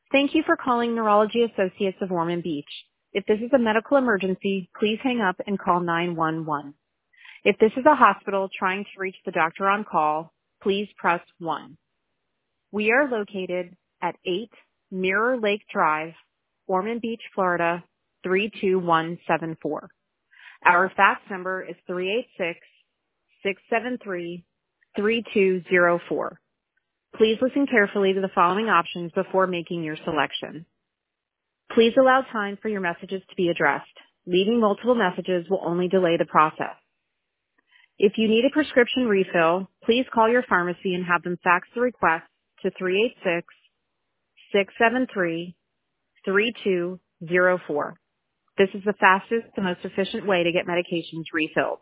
Thank you for calling Neurology Associates of Ormond Beach. If this is a medical emergency, please hang up and call 911. If this is a hospital trying to reach the doctor on call, please press 1. We are located at 8 Mirror Lake Drive, Ormond Beach, Florida, 32174. Our fax number is 386-673-3204. Please listen carefully to the following options before making your selection. Please allow time for your messages to be addressed. Leaving multiple messages will only delay the process. If you need a prescription refill, please call your pharmacy and have them fax the request to 386-673-3204. This is the fastest and most efficient way to get medications refilled.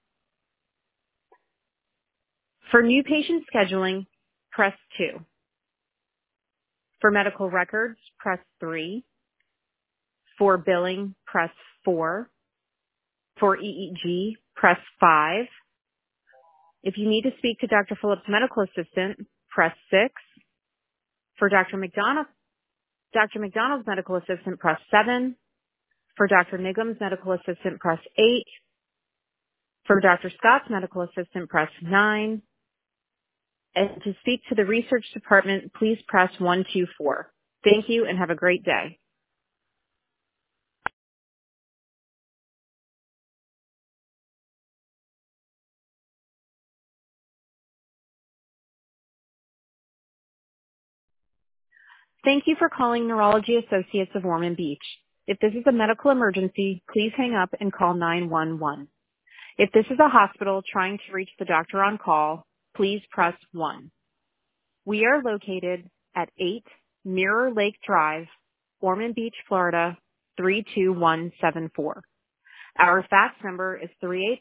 For new patient scheduling, press 2. For medical records, press 3. For billing, press 4. For EEG, press 5. If you need to speak to Dr. Phillips' medical assistant, press 6. For Dr. McDonald's medical assistant, press 7. For Dr. Nigham's medical assistant, press 8. For Dr. Scott's medical assistant, press 9. And to speak to the research department, please press 124. Thank you and have a great day. Thank you for calling Neurology Associates of Ormond Beach. If this is a medical emergency, please hang up and call 911. If this is a hospital trying to reach the doctor on call, please press 1. We are located at 8 Mirror Lake Drive, Ormond Beach, Florida, 32174. Our fax number is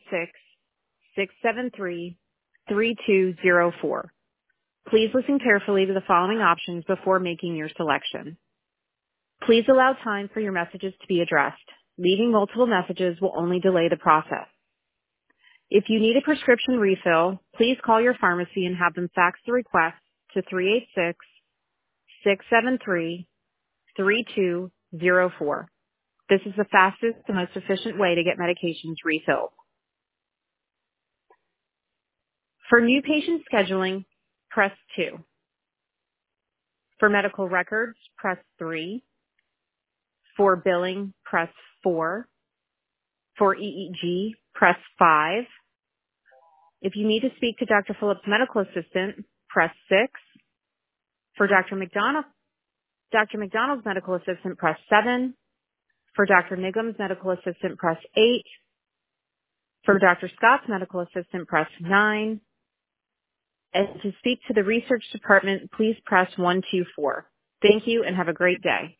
386-673-3204. Please listen carefully to the following options before making your selection. Please allow time for your messages to be addressed. Leaving multiple messages will only delay the process. If you need a prescription refill, please call your pharmacy and have them fax the request to 386-673-3204. This is the fastest and most efficient way to get medications refilled. For new patient scheduling, press 2. For medical records, press 3. For billing, press 4. For EEG, press 5. If you need to speak to Dr. Phillips' medical assistant, press 6. For Dr. McDonald's medical assistant, press 7. For Dr. Nigham's medical assistant, press 8. For Dr. Scott's medical assistant, press 9. And to speak to the research department, please press 124. Thank you and have a great day.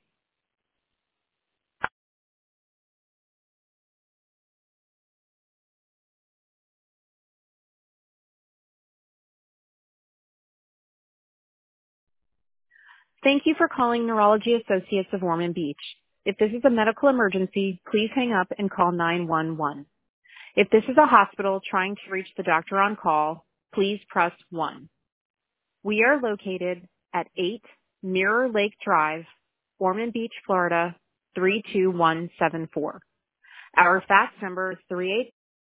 Thank you for calling Neurology Associates of Ormond Beach. If this is a medical emergency, please hang up and call 911. If this is a hospital trying to reach the doctor on call, please press 1. We are located at 8 Mirror Lake Drive, Ormond Beach, Florida, 32174. Our fax number is 38.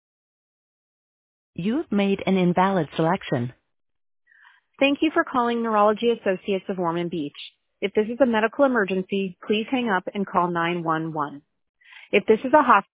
You've made an invalid selection. Thank you for calling Neurology Associates of Ormond Beach. If this is a medical emergency, please hang up and call 911. If this is a hospital